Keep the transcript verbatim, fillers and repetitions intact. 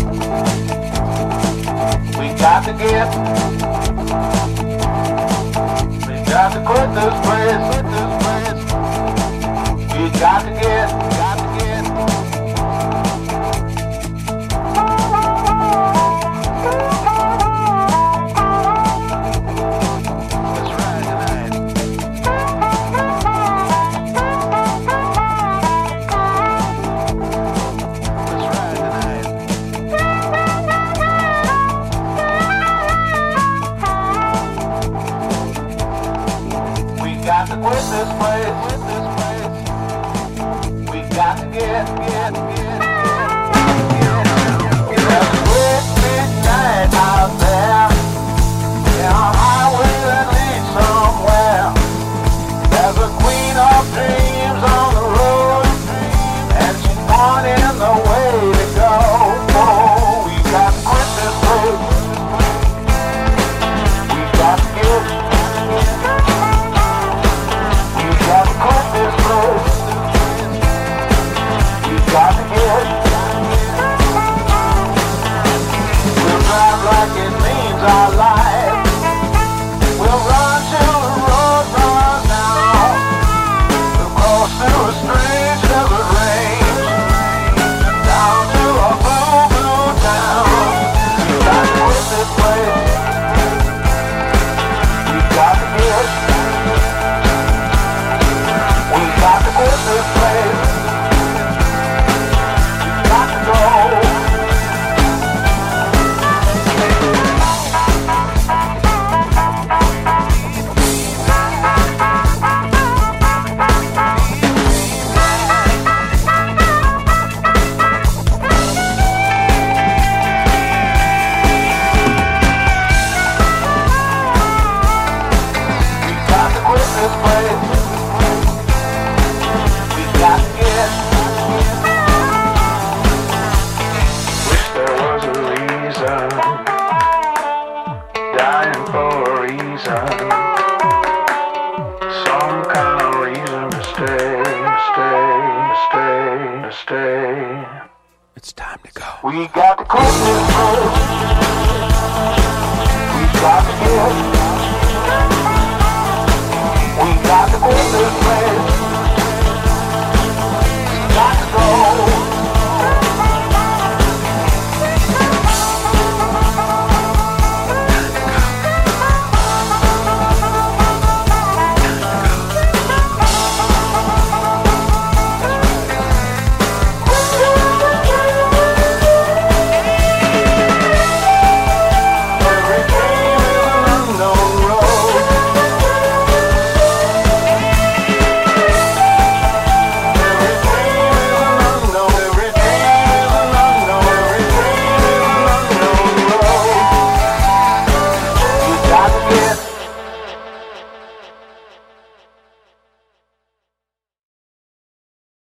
We got to get, we got to quit this place, quit this place. We got to get, got to get. That's right tonight. That's right tonight. We got to quit this place, quit this place. We got to get, get, get, get. There's a great big night out there. Yeah, a highway that leads somewhere. There's a queen of dreams on the road, and she's pointing the way to go. Oh, we got to quit this place. We got to get, we got to quit this place. We got to get, we'll drive like it means our life. We'll run till the road runs out. We'll cross through a strange desert range, down to a blue, blue town. We got to quit this place. We got to get, we got to quit this place. We got to go. It's time to go. We got to quit this place. We got to get. We got to quit this